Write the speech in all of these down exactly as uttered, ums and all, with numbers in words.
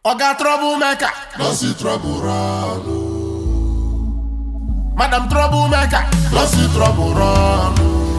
Oga troublemaker, no see trouble run. Madam troublemaker, no see trouble run.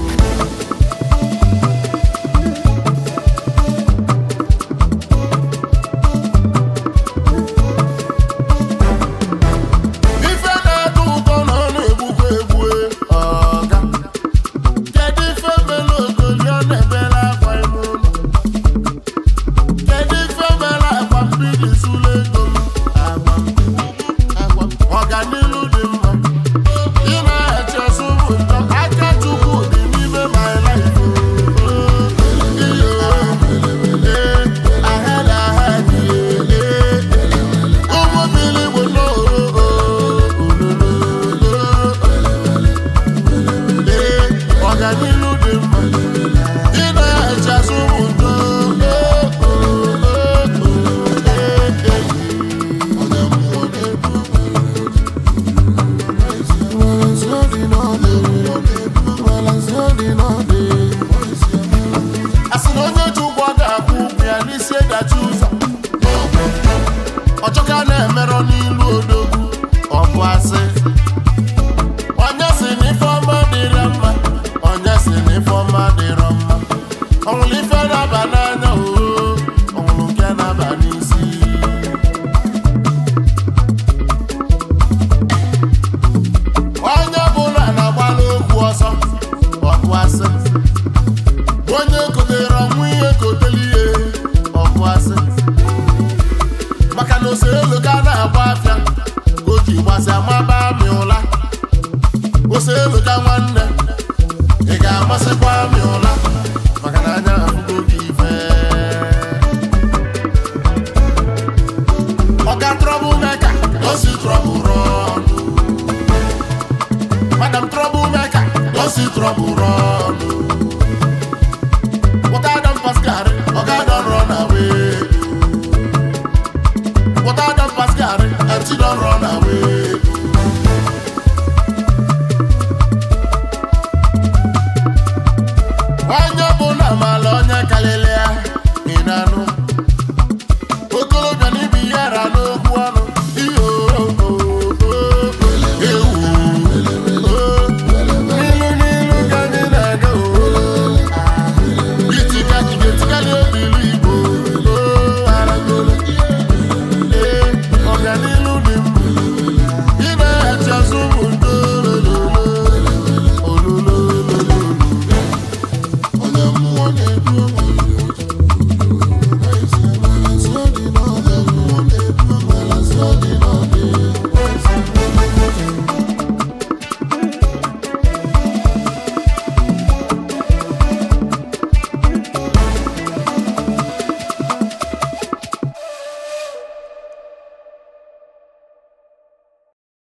Ochoka na-emero n'ilu odogwu ọ bụ asị. Onye si n'ifeọma dịrị mma, onye si n'ifeọma dịrọ mma. Ọnwụlụ ife na-aba n'anya oo, ọnwụlụ nke na-aba n'isi. Onye bụla na-agbala okwu ọsọ ọ bụ asị. Onye kotere ọnwụ ihe koteli ihe ọ bụ asị. Maka na oselu ka na-agba afịa o ji gbasịa maba amị ụla. Oselu ka nwanne ị ga-amasịkwa amị ụla maka na anya afụgo gị ife. Oga troublemaker, no see trouble run. Madam troublemaker, no see trouble run.